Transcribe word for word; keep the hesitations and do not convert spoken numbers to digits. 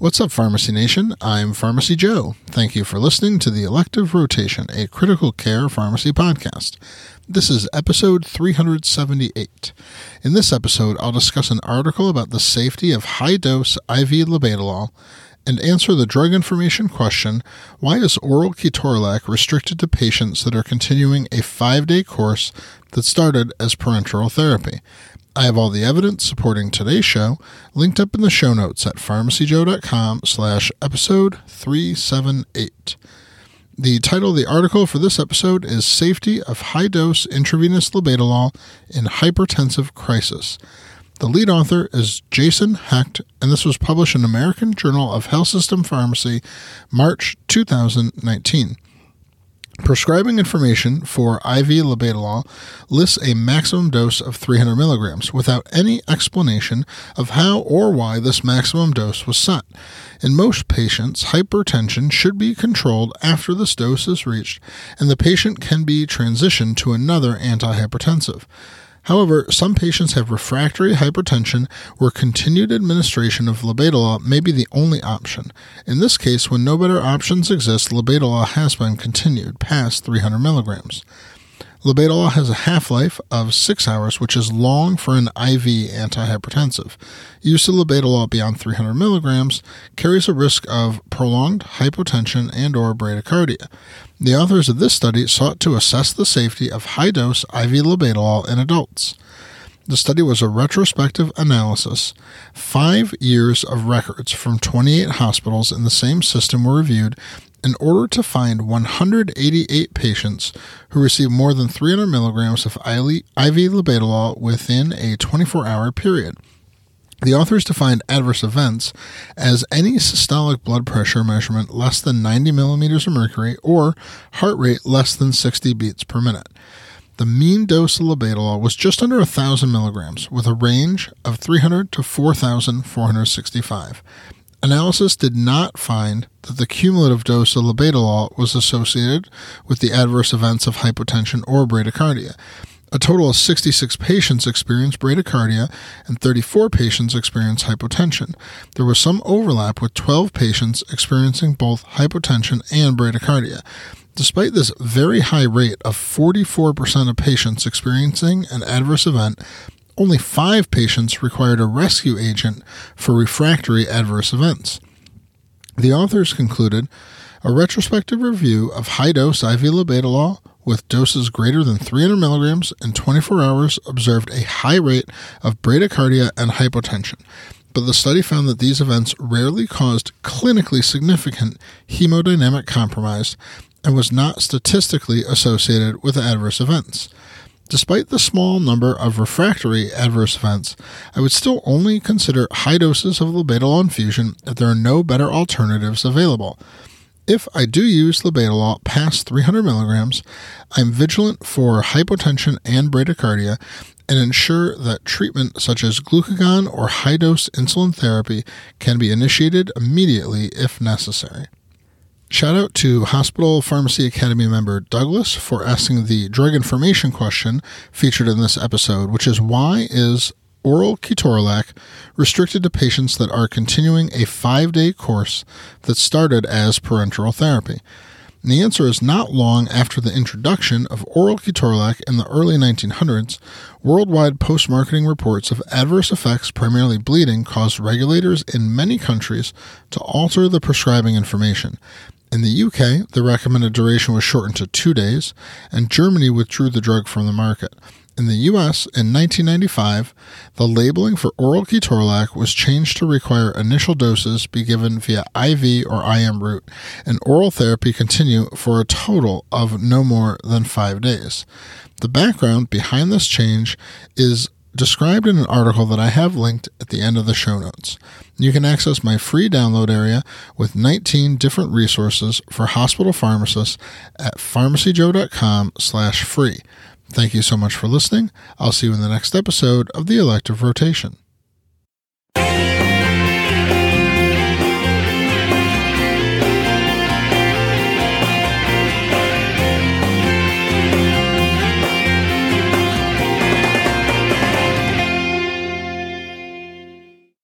What's up, Pharmacy Nation? I'm Pharmacy Joe. Thank you for listening to the Elective Rotation, a critical care pharmacy podcast. This is episode three hundred seventy-eight. In this episode, I'll discuss an article about the safety of high-dose I V labetalol and answer the drug information question, why is oral ketorolac restricted to patients that are continuing a five-day course that started as parenteral therapy? I have all the evidence supporting today's show linked up in the show notes at pharmacyjoe.com slash episode 378. The title of the article for this episode is Safety of High-Dose Intravenous Labetalol in Hypertensive Crisis. The lead author is Jason Hecht, and this was published in American Journal of Health System Pharmacy, March two thousand nineteen. Prescribing information for I V labetalol lists a maximum dose of three hundred milligrams without any explanation of how or why this maximum dose was set. In most patients, hypertension should be controlled after this dose is reached, and the patient can be transitioned to another antihypertensive. However, some patients have refractory hypertension where continued administration of labetalol may be the only option. In this case, when no better options exist, labetalol has been continued past three hundred milligrams. Labetalol has a half-life of six hours, which is long for an I V antihypertensive. Use of labetalol beyond three hundred milligrams carries a risk of prolonged hypotension and or bradycardia. The authors of this study sought to assess the safety of high-dose I V labetalol in adults. The study was a retrospective analysis. Five years of records from twenty-eight hospitals in the same system were reviewed in order to find one hundred eighty-eight patients who received more than three hundred milligrams of I V labetalol within a twenty-four hour period. The authors defined adverse events as any systolic blood pressure measurement less than ninety millimeters of mercury or heart rate less than sixty beats per minute. The mean dose of labetalol was just under one thousand milligrams, with a range of three hundred to four thousand four hundred sixty-five. Analysis did not find that the cumulative dose of labetalol was associated with the adverse events of hypotension or bradycardia. A total of sixty-six patients experienced bradycardia and thirty-four patients experienced hypotension. There was some overlap with twelve patients experiencing both hypotension and bradycardia. Despite this very high rate of forty-four percent of patients experiencing an adverse event, only five patients required a rescue agent for refractory adverse events. The authors concluded a retrospective review of high-dose I V labetalol with doses greater than three hundred milligrams in twenty-four hours observed a high rate of bradycardia and hypotension, but the study found that these events rarely caused clinically significant hemodynamic compromise and was not statistically associated with adverse events. Despite the small number of refractory adverse events, I would still only consider high doses of labetalol infusion if there are no better alternatives available. If I do use labetalol past three hundred milligrams, I'm vigilant for hypotension and bradycardia and ensure that treatment such as glucagon or high-dose insulin therapy can be initiated immediately if necessary. Shout out to Hospital Pharmacy Academy member Douglas for asking the drug information question featured in this episode, which is why is oral ketorolac restricted to patients that are continuing a five-day course that started as parenteral therapy? And the answer is not long after the introduction of oral ketorolac in the early nineteen hundreds, worldwide post-marketing reports of adverse effects, primarily bleeding, caused regulators in many countries to alter the prescribing information. In the U K, the recommended duration was shortened to two days, and Germany withdrew the drug from the market. In the U S, in nineteen ninety-five, the labeling for oral ketorolac was changed to require initial doses be given via I V or I M route, and oral therapy continue for a total of no more than five days. The background behind this change is described in an article that I have linked at the end of the show notes. You can access my free download area with nineteen different resources for hospital pharmacists at pharmacyjoe.com slash free. Thank you so much for listening. I'll see you in the next episode of the Elective Rotation.